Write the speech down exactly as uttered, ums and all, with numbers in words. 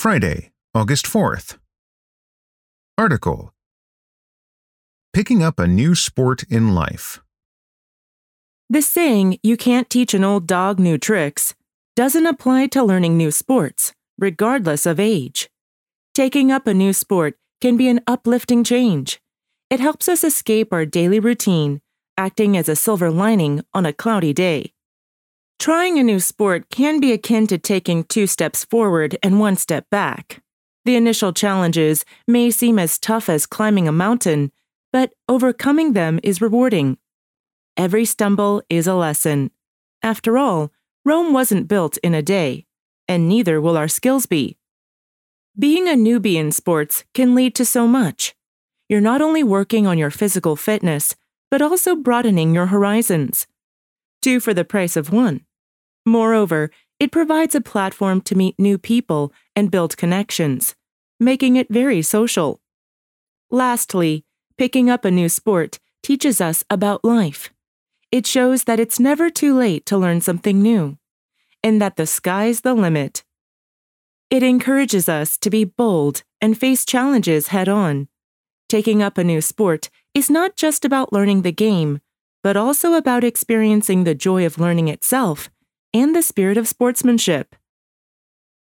Friday, August fourth. Article: Picking up a new sport in life. The saying, "you can't teach an old dog new tricks," doesn't apply to learning new sports, regardless of age. Taking up a new sport can be an uplifting change. It helps us escape our daily routine, acting as a silver lining on a cloudy day. Trying a new sport can be akin to taking two steps forward and one step back. The initial challenges may seem as tough as climbing a mountain, but overcoming them is rewarding. Every stumble is a lesson. After all, Rome wasn't built in a day, and neither will our skills be. Being a newbie in sports can lead to so much. You're not only working on your physical fitness, but also broadening your horizons. Two for the price of one. Moreover, it provides a platform to meet new people and build connections, making it very social. Lastly, picking up a new sport teaches us about life. It shows that it's never too late to learn something new, and that the sky's the limit. It encourages us to be bold and face challenges head-on. Taking up a new sport is not just about learning the game, but also about experiencing the joy of learning itself and the spirit of sportsmanship.